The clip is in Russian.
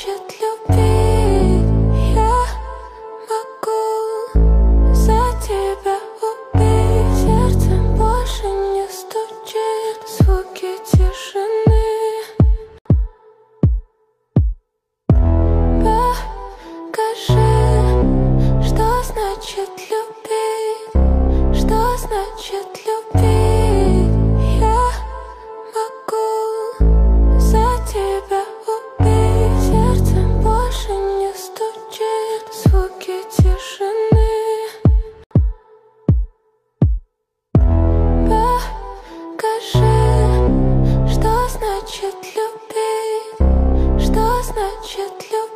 значит любить? Я могу за тебя убить. Сердце больше не стучит, звуки тишины. Покажи, что значит любить, что значит любить. Я могу за тебя убить. Сердце больше не стучит, звуки тишины. Покажи, что значит любить, что значит любить.